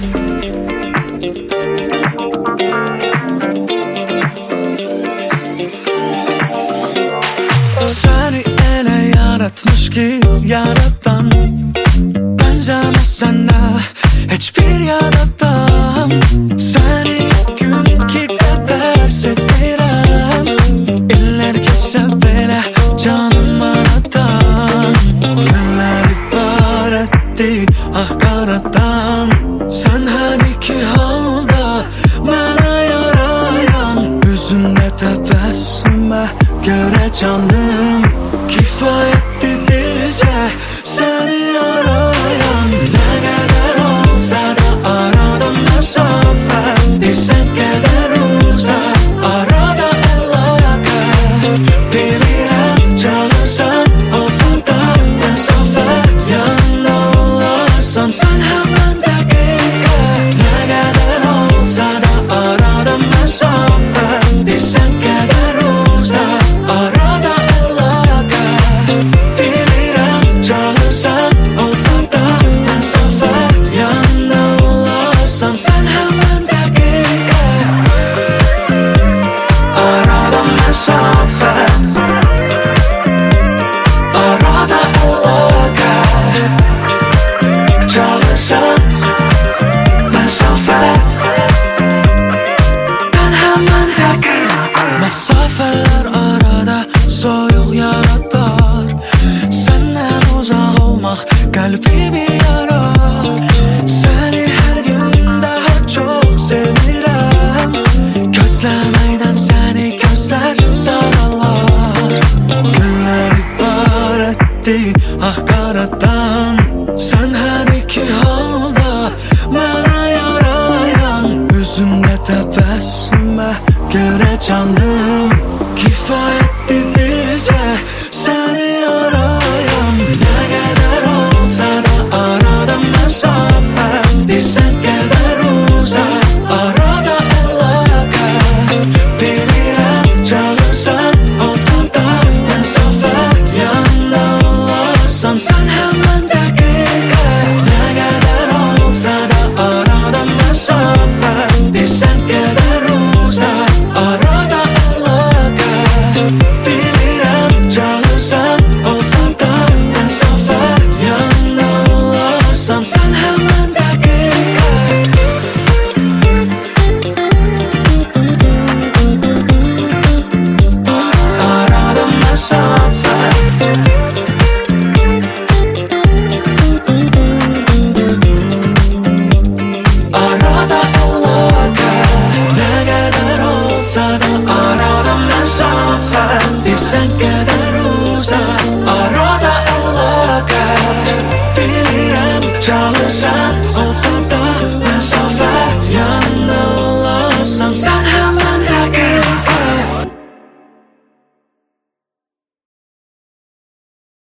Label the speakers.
Speaker 1: Seni ele yaratmış ki yaratan, benzemezsen de hiçbir yaradan. Seni günkü kadar sevirem, iller geçse bile canım aradan. Günler ibaretti ah karadan, sen her iki halda bana yarayan. Yüzünde tebessüme göre canım kifayetti birce seni arayan. Ne kadar olsa da arada mesafe, bir sen kadar uzak arada alaka. Bilirim çağırsan olsa da mesafe, yanına olarsan sen hemen dakika. Ne kadar olsa da arada mesafe, bir sen kadar uzak arada alaka. Bilirim çağırsan olsa da mesafe, yanına olarsan sen hemen dakika. Arada mesafe, arada alaka. Çağırsan mesafe, hemen dakika. Mesafeler arada soyuq yaratar, senden uzak olmak kalbimi yarar. Seni her gün daha çok sevirem, gözlemeyden seni gözler sararlar. Günler ibaretti ah karadan, sen her iki halda bana yarayan. Yüzünde tebessüme göre canım kifayetti birce seni arayan. Ne kadar olsa da arada mesafe, bir sen kadar uzak arada alaka. Bilirim çağırsan olsa da mesafe, yanına olarsan sen hemen dakika. Ne kadar olsa da arada mesafe, bir sen kadar uzak arada alaka. Bilirim çağırsan olsa da mesafe, yanına olarsan sen hemen dakika. Arada mesafe, arada alaka. Ne kadar olsa da arada mesafe.